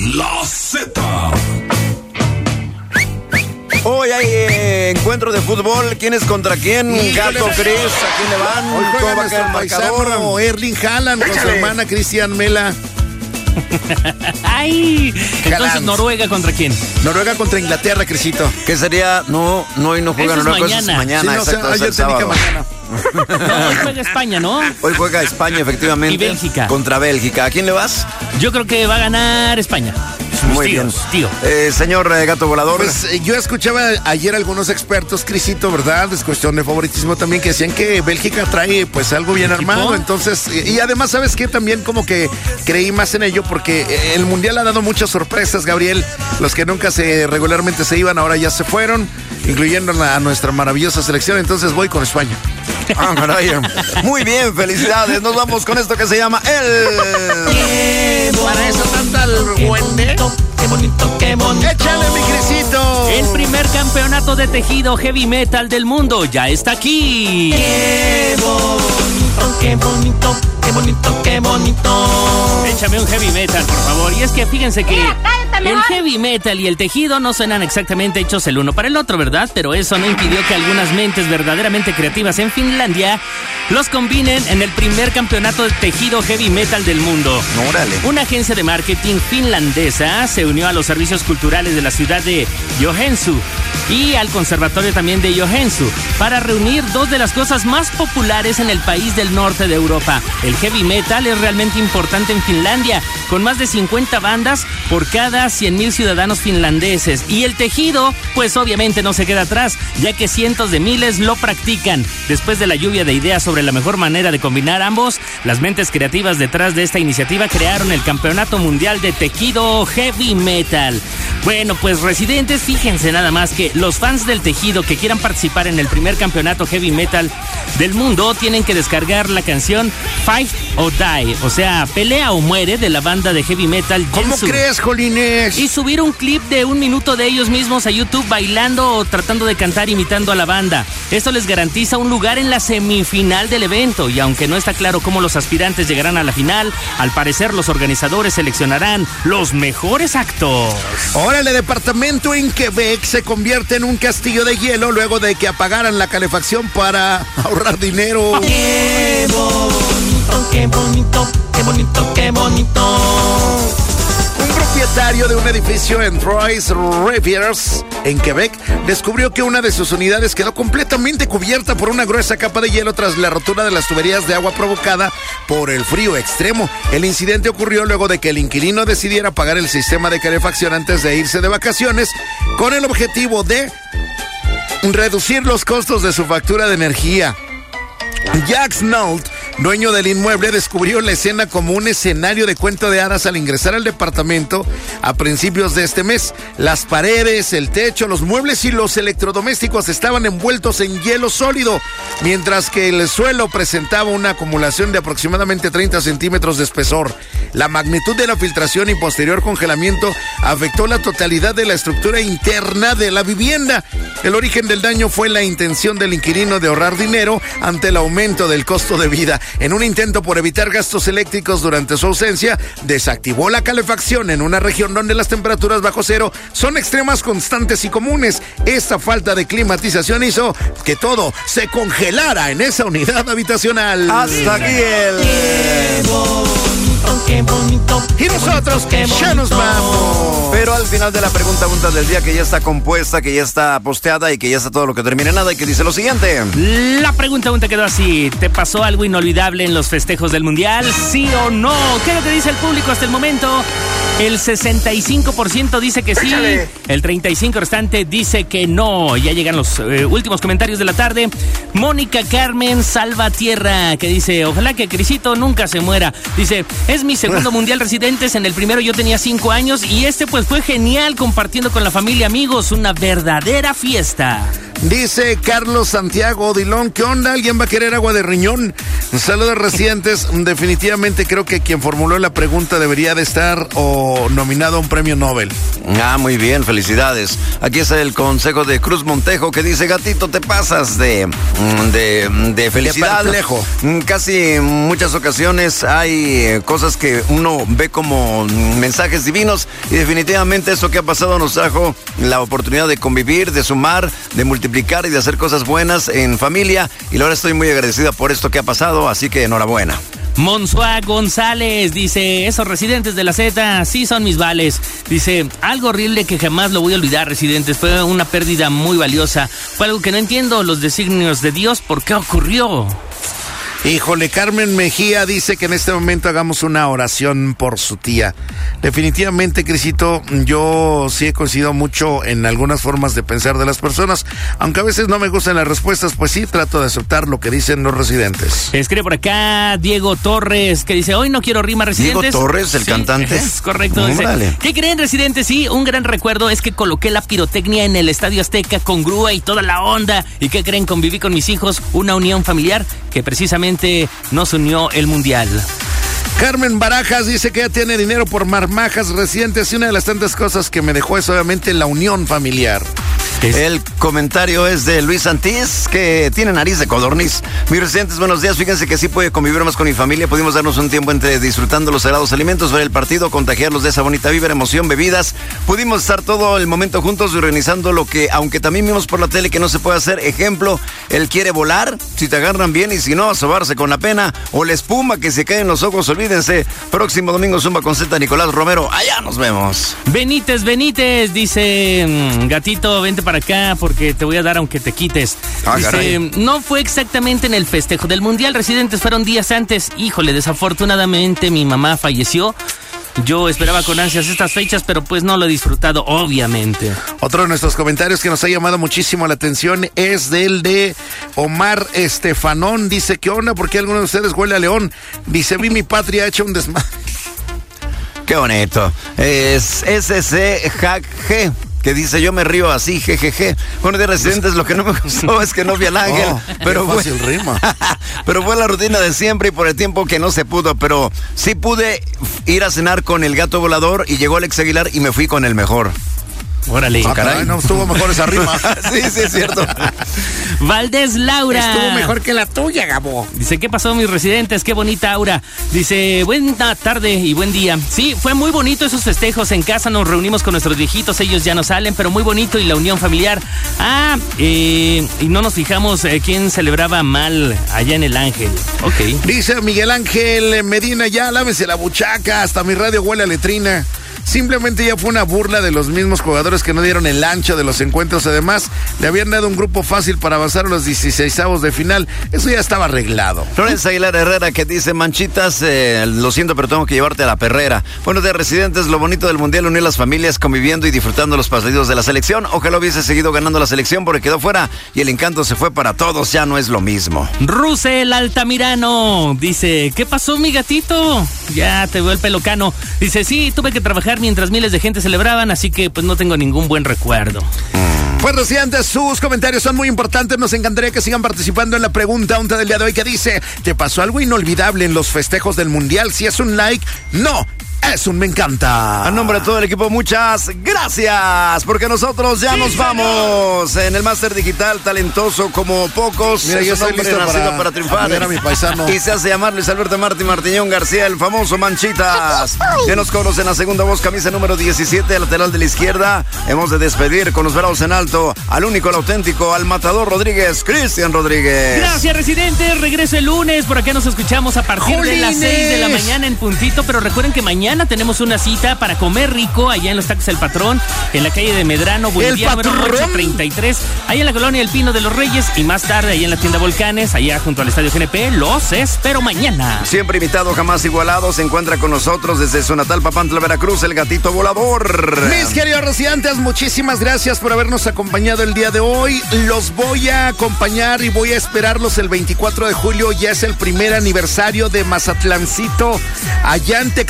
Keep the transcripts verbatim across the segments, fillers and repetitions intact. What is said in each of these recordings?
La Z. Hoy hay eh, encuentro de fútbol. ¿Quién es contra quién? Gato, Cris, ¿a quién le van? Hoy ¿Cómo va a juega quedar el nuestro marcador? paisano Erling Haaland con su hermana Cristian Mela. ¡Ay! Entonces, Haaland. ¿Noruega contra quién? Noruega contra Inglaterra, Crisito. ¿Qué sería? No, no, hoy no juega Eso es Noruega, mañana. eso es mañana. Sí, no, exacto, o sea, es el ayer te dije sábado. mañana. No, hoy juega España, ¿no? Hoy juega España, efectivamente. Y Bélgica. Contra Bélgica. ¿A quién le vas? Yo creo que va a ganar España. Muy tíos, bien. tío. Eh, señor eh, Gato Volador. Pues eh, yo escuchaba ayer algunos expertos, Crisito, ¿verdad? Es cuestión de favoritismo también, que decían que Bélgica trae pues algo bien ¿Equipo? armado. Entonces, y, y además, ¿sabes qué? También como que creí más en ello porque eh, el Mundial ha dado muchas sorpresas, Gabriel. Los que nunca se regularmente se iban, ahora ya se fueron, incluyendo a nuestra maravillosa selección. Entonces voy con España. Ah, caray. Muy bien, felicidades. Nos vamos con esto que se llama el... Para eso tanta el buende. Qué bonito, qué bonito. Échale, mi Crisito. El primer campeonato de tejido heavy metal del mundo ya está aquí. Qué bonito, qué bonito, qué bonito, qué bonito. Échame un heavy metal, por favor. Y es que fíjense que el heavy metal y el tejido no suenan exactamente hechos el uno para el otro, ¿verdad? Pero eso no impidió que algunas mentes verdaderamente creativas en Finlandia los combinen en el primer campeonato de tejido heavy metal del mundo. Órale. Una agencia de marketing finlandesa se unió a los servicios culturales de la ciudad de Joensuu y al conservatorio también de Joensuu para reunir dos de las cosas más populares en el país del norte de Europa. El heavy metal es realmente importante en Finlandia, con más de cincuenta bandas por cada cien mil ciudadanos finlandeses. Y el tejido, pues obviamente no se queda atrás, ya que cientos de miles lo practican. Después de la lluvia de ideas sobre la mejor manera de combinar ambos, las mentes creativas detrás de esta iniciativa crearon el Campeonato Mundial de Tejido Heavy Metal. Bueno, pues residentes, fíjense nada más que los fans del tejido que quieran participar en el primer campeonato heavy metal del mundo tienen que descargar la canción Fight or Die, o sea, pelea o muere, de la banda de heavy metal ¿Cómo Joensuu. crees, Jolines? Y subir un clip de un minuto de ellos mismos a YouTube bailando o tratando de cantar imitando a la banda. Esto les garantiza un lugar en la semifinal del evento, y aunque no está claro cómo los aspirantes llegarán a la final, al parecer los organizadores seleccionarán los mejores actos. Órale, departamento en Quebec se convierte en un castillo de hielo luego de que apagaran la calefacción para ahorrar dinero. ¡Qué bonito, qué bonito, qué bonito, qué bonito! Un propietario de un edificio en Trois-Rivières, en Quebec, descubrió que una de sus unidades quedó completamente cubierta por una gruesa capa de hielo tras la rotura de las tuberías de agua provocada por el frío extremo. El incidente ocurrió luego de que el inquilino decidiera apagar el sistema de calefacción antes de irse de vacaciones, con el objetivo de reducir los costos de su factura de energía. Jacques Nault, dueño del inmueble, descubrió la escena como un escenario de cuento de hadas al ingresar al departamento a principios de este mes. Las paredes, el techo, los muebles y los electrodomésticos estaban envueltos en hielo sólido, mientras que el suelo presentaba una acumulación de aproximadamente treinta centímetros de espesor. La magnitud de la filtración y posterior congelamiento afectó la totalidad de la estructura interna de la vivienda. El origen del daño fue la intención del inquilino de ahorrar dinero ante el aumento del costo de vida. En un intento por evitar gastos eléctricos durante su ausencia, desactivó la calefacción en una región donde las temperaturas bajo cero son extremas, constantes y comunes. Esta falta de climatización hizo que todo se congelara en esa unidad habitacional. Hasta aquí el... ¡Qué bonito, qué bonito! Y nosotros qué ya nos vamos. Pero al final de la pregunta punta del día, que ya está compuesta, que ya está posteada y que ya está todo lo que termina en nada, y que dice lo siguiente. La pregunta punta quedó así: ¿te pasó algo inolvidable en los festejos del Mundial? ¿Sí o no? ¿Qué es lo que dice el público hasta el momento? El sesenta y cinco por ciento dice que sí, Échale. el treinta y cinco por ciento restante dice que no. Ya llegan los eh, últimos comentarios de la tarde. Mónica Carmen Salvatierra, que dice: ojalá que Crisito nunca se muera. Dice: es mi segundo Mundial Residentes, en el primero yo tenía cinco años y este pues fue genial, compartiendo con la familia, amigos, una verdadera fiesta. Dice Carlos Santiago Odilón, ¿qué onda? ¿Alguien va a querer agua de riñón? Saludos recientes. Definitivamente creo que quien formuló la pregunta debería de estar o nominado a un premio Nobel. Ah, muy bien, felicidades. Aquí es el consejo de Cruz Montejo que dice, gatito, te pasas de, de, de felicidad. De Casi en muchas ocasiones hay cosas que uno ve como mensajes divinos y definitivamente eso que ha pasado nos trajo la oportunidad de convivir, de sumar, de multiplicar y de hacer cosas buenas en familia, y la verdad estoy muy agradecida por esto que ha pasado, así que enhorabuena. Monsuá González dice, esos residentes de la Z sí son mis vales. Dice, algo horrible que jamás lo voy a olvidar, residentes. Fue una pérdida muy valiosa. Fue algo que no entiendo los designios de Dios. ¿Por qué ocurrió? Híjole, Carmen Mejía dice que en este momento hagamos una oración por su tía. Definitivamente, Crisito, yo sí he coincidido mucho en algunas formas de pensar de las personas, aunque a veces no me gustan las respuestas, pues sí trato de aceptar lo que dicen los residentes. Escribe por acá Diego Torres, que dice, hoy no quiero rima, residentes. Diego Torres, el sí, cantante. Es correcto. Dice, ¿qué creen, residentes? Sí, un gran recuerdo es que coloqué la pirotecnia en el Estadio Azteca con grúa y toda la onda. ¿Y qué creen? Conviví con mis hijos, una unión familiar que precisamente nos unió el mundial. Carmen Barajas dice que ya tiene dinero por marmajas recientes y una de las tantas cosas que me dejó es obviamente la unión familiar. El comentario es de Luis Santís, que tiene nariz de codorniz. Mis residentes, buenos días. Fíjense que sí pude convivir más con mi familia. Pudimos darnos un tiempo entre disfrutando los sagrados alimentos, ver el partido, contagiarlos de esa bonita vibra, emoción, bebidas. Pudimos estar todo el momento juntos organizando lo que, aunque también vimos por la tele que no se puede hacer. Ejemplo, él quiere volar, si te agarran bien, y si no, a sobarse con la pena. O la espuma que se cae en los ojos, olvídense. Próximo domingo, Zumba con Z, Nicolás Romero. Allá nos vemos. Benítez, Benítez, dice, gatito, vente para acá porque te voy a dar aunque te quites. Ah, dice, caray. no fue exactamente en el festejo del mundial, residentes, fueron días antes. Híjole, desafortunadamente mi mamá falleció. Yo esperaba con ansias estas fechas, pero pues no lo he disfrutado, obviamente. Otro de nuestros comentarios que nos ha llamado muchísimo la atención es del de Omar Estefanón. Dice, ¿qué onda? ¿Por qué alguno de ustedes huele a león? Dice, vi mi patria hecha un desmadre. Qué bonito. Es S C Hack G, que dice, yo me río así, jejeje. Bueno, de residentes, lo que no me gustó es que no vi al ángel. Oh, pero qué fácil fue, rima. pero fue la rutina de siempre y por el tiempo que no se pudo. Pero sí pude ir a cenar con el gato volador y llegó Alex Aguilar y me fui con el mejor. Órale. Ah, caray, no estuvo mejor esa rima. Sí, sí, es cierto. Valdés Laura. Estuvo mejor que la tuya, Gabo. Dice, ¿qué pasó, mis residentes? Qué bonita aura. Dice, buena tarde y buen día. Sí, fue muy bonito esos festejos. En casa nos reunimos con nuestros viejitos, ellos ya no salen, pero muy bonito, y la unión familiar. Ah, eh, y no nos fijamos eh, quién celebraba mal allá en el Ángel. Ok. Dice Miguel Ángel Medina, ya lávese la buchaca, hasta mi radio huele a letrina. Simplemente ya fue una burla de los mismos jugadores que no dieron el ancho de los encuentros. Además, le habían dado un grupo fácil para avanzar a los dieciseisavos de final. Eso ya estaba arreglado. Florencia Aguilar Herrera, que dice, manchitas, eh, lo siento, pero tengo que llevarte a la perrera. Bueno, de residentes, lo bonito del mundial, unir las familias, conviviendo y disfrutando los partidos de la selección. Ojalá hubiese seguido ganando la selección porque quedó fuera y el encanto se fue para todos. Ya no es lo mismo. Rusel Altamirano dice, ¿qué pasó, mi gatito? Ya te veo el pelo cano. Dice, sí, tuve que trabajar mientras miles de gente celebraban, así que pues no tengo ningún buen recuerdo. Pues residentes, sus comentarios son muy importantes. Nos encantaría que sigan participando en la pregunta unta del día de hoy, que dice, ¿te pasó algo inolvidable en los festejos del mundial? Si es un like, no, es un me encanta. A nombre de todo el equipo, muchas gracias, porque nosotros ya sí, nos vamos señor. En el máster digital, talentoso como pocos. Mira, yo estoy listo para, para triunfar. A mi paisano. Y se hace llamar Luis Alberto Martín Martiñón García, el famoso Manchitas. Ya nos conocen, la segunda voz, camisa número diecisiete, lateral de la izquierda. Hemos de despedir con los brazos en alto al único, al auténtico, al matador Rodríguez, Cristian Rodríguez. Gracias, residentes. Regreso el lunes. Por acá nos escuchamos a partir ¡Jolines! de las seis de la mañana en puntito. Pero recuerden que mañana tenemos una cita para comer rico allá en los Tacos El Patrón, en la calle de Medrano, Bolivia, número ocho treinta y tres, allá en la colonia El Pino de los Reyes, y más tarde allá en la tienda Volcanes, allá junto al Estadio G N P. Los espero mañana. Siempre invitado, jamás igualado. Se encuentra con nosotros desde su natal Papantla, Veracruz, el gatito volador. Mis queridos residentes, muchísimas gracias por habernos acompañado el día de hoy. Los voy a acompañar y voy a esperarlos el veinticuatro de julio. Ya es el primer aniversario de Mazatlancito, allá en Texcoco de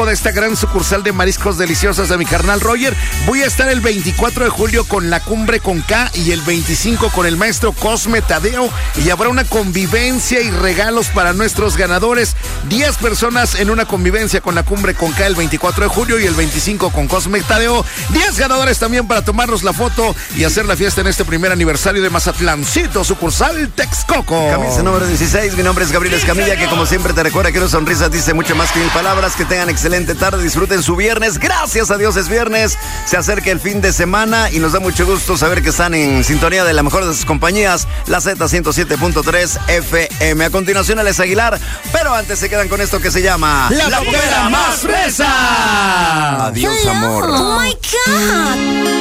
de esta gran sucursal de mariscos deliciosos de mi carnal Roger. Voy a estar el veinticuatro de julio con La Cumbre con K y el veinticinco con el maestro Cosme Tadeo, y habrá una convivencia y regalos para nuestros ganadores. diez personas en una convivencia con La Cumbre con K el veinticuatro de julio y el veinticinco con Cosme Tadeo. diez ganadores también para tomarnos la foto y hacer la fiesta en este primer aniversario de Mazatlancito, sucursal Texcoco. Camisa número dieciséis, mi nombre es Gabriel Escamilla, que como siempre te recuerda que una sonrisa dice mucho más que mil palabras. Que tengan excelente tarde, disfruten su viernes. Gracias a Dios es viernes, se acerca el fin de semana y nos da mucho gusto saber que están en sintonía de la mejor de sus compañías, la Z ciento siete punto tres F M. A continuación, Alex Aguilar, pero antes se quedan con esto que se llama La, la Popera Más Fresa. Adiós, amor. Oh my God.